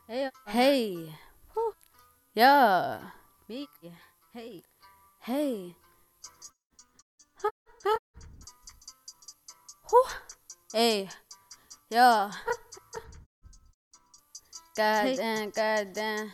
Hey, Hey, whew, yeah, me. Hey, hey, huh, huh, whew, hey, yeah, hey, goddamn, goddamn.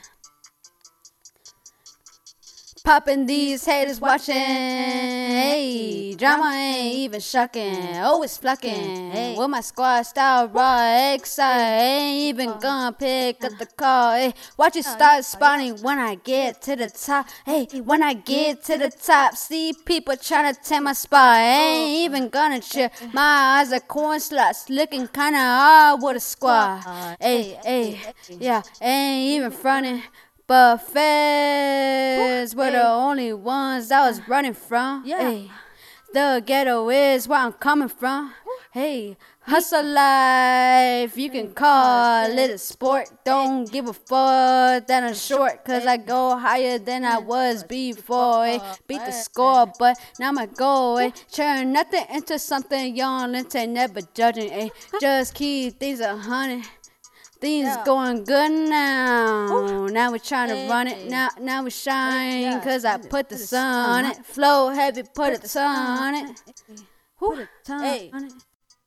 Popping these these haters haters watching. watching. Hey, drama ain't even shocking. Always Flocking. flocking. Hey, With my squad style raw excited. hey, Ain't even gonna pick uh, up the call. Hey, watch it yeah, start spawning when I get to the top. Hey, when I get to the top, see people trying to take my spot. Ain't even gonna cheer. My eyes are corn sluts, looking kinda hard with a squad. Hey, Hey, hey, hey, yeah, ain't even frontin'. But feds were the hey, only ones I was running from. yeah, Hey, the ghetto is where I'm coming from. Hey, me. hustle life, you can call it a sport. Don't give a fuck that I'm short, cause I go higher than I was before. Hey, beat the score, but now my goal, hey, turn nothing into something young, into never judging. Hey, just keep things 100. Things Yeah, going good now. Now we're trying to run it. hey, Now we hey, shine. yeah, Cause I shine it. put the Put a sun on sun. it. Flow heavy, put Put a the ton sun on on it. it. Whew. Put a ton Hey, on it.